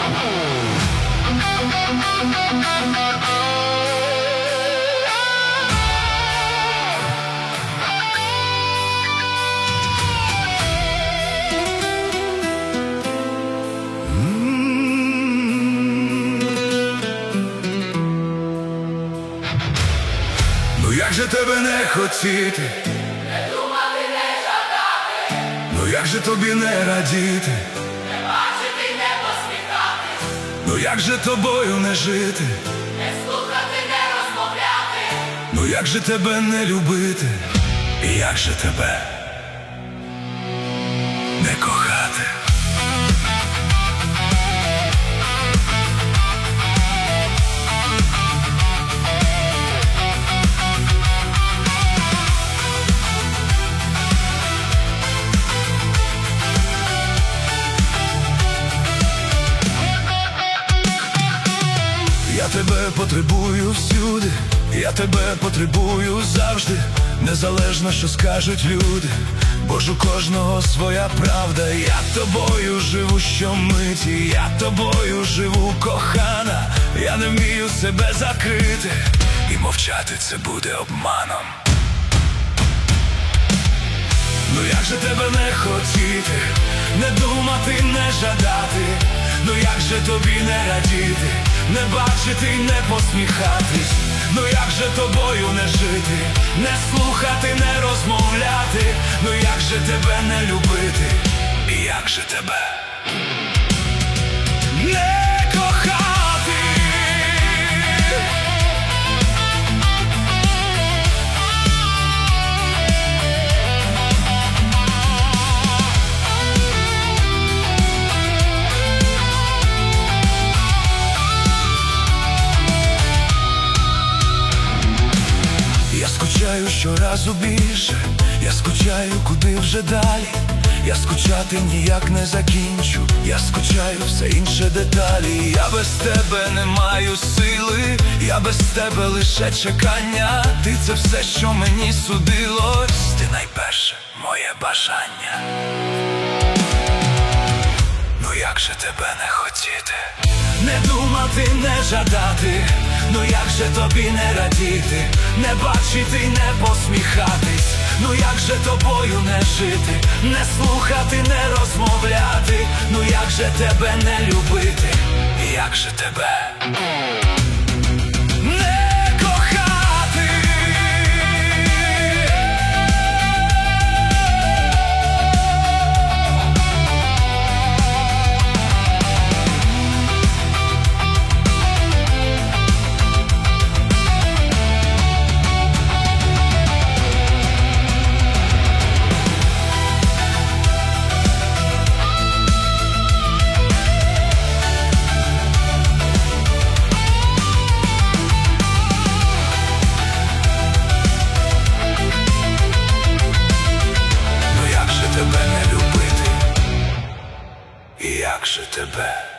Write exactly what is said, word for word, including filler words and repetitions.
Ну як же тебе не хотіти, не думати, не жадати, ну як же тобі не радіти, не бачити, не посміхатись, ну як же тобою не жити, не слухати, не розмовляти, ну як же тебе не любити, і як же тебе не кохати. Я тебе потребую всюди, я тебе потребую завжди, незалежно, що скажуть люди, бо ж у кожного своя правда. Я тобою живу щомиті, я тобою живу, кохана. Я не вмію себе закрити, і мовчати це буде обманом. Ну як же тебе не хотіти, не думати, не жадати, ну як же тобі не радіти, не бачити й не посміхатись, ну як же тобою не жити, не слухати, не розмовляти, ну як же тебе не любити, і як же тебе не кохати. Я скучаю щоразу більше, я скучаю куди вже далі, я скучати ніяк не закінчу, я скучаю все інше деталі. Я без тебе не маю сили, я без тебе лише чекання. Ти це все, що мені судилось, ти найперше моє бажання. Ну як же тебе не хотіти, не думати, не жадати, ну як же тобі не радіти, не бачити й не посміхатись, ну як же тобою не жити, не слухати, не розмовляти, ну як же тебе не любити, і як же тебе не кохати. Тебе не любити, і як же тебе